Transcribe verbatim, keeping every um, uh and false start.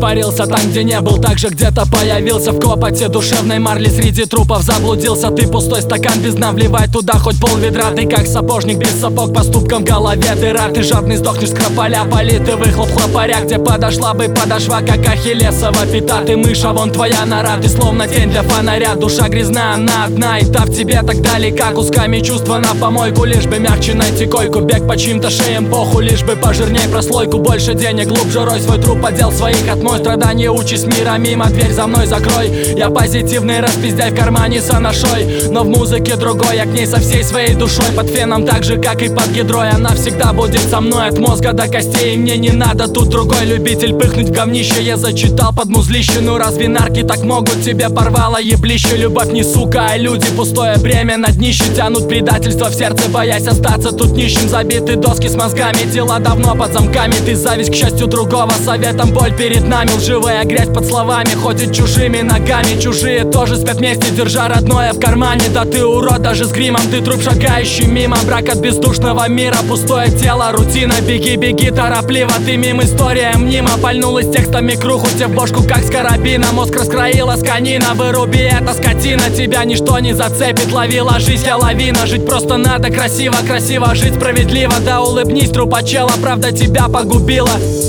испарился. Там, где не был, также где-то появился. В копоте душевной марли среди трупов заблудился. Ты пустой стакан без дна, вливай туда хоть пол ведра. Ты как сапожник без сапог, поступком в голове дыра. Ты жадный сдохнешь с крополя, политый выхлоп хлопаря. Где подошла бы подошва, как ахиллесова пята. Ты мыша, вон твоя нора, ты словно тень для фонаря. Душа грязна, она одна, и та в тебе так далека. Кусками чувства на помойку, лишь бы мягче найти койку. Бег по чьим-то шеям, поху, лишь бы пожирней прослойку. Больше денег, глубже рой свой труп, отдел своих от мой. Страдания участь мира мимо, дверь за мной закрой. Я позитивный распиздяй в кармане с анашой, но в музыке другой, я к ней со всей своей душой. Под феном так же, как и под гидрой, она всегда будет со мной от мозга до костей. И мне не надо тут другой любитель пыхнуть в говнище. Я зачитал под музлище, ну разве нарки так могут? Тебе порвало еблище. Любовь не сука, а люди, пустое бремя на днище. Тянут предательство в сердце, боясь остаться тут нищим. Забиты доски с мозгами, дела давно под замками. Ты зависть к счастью другого, советом боль перед нами. Лживая грязь под словами ходит чужими ногами. Чужие тоже спят вместе, держа родное в кармане. Да ты урод даже с гримом, ты труп шагающий мимо. Брак от бездушного мира, пустое тело, рутина. Беги, беги торопливо, ты мим, история мнима. Пальнулась текстами круху тебе в бошку, как с карабина. Мозг раскроила сканина, выруби это, скотина. Тебя ничто не зацепит, лови, ложись, я лавина. Жить просто надо красиво, красиво жить справедливо. Да улыбнись, трупа чела, правда тебя погубила.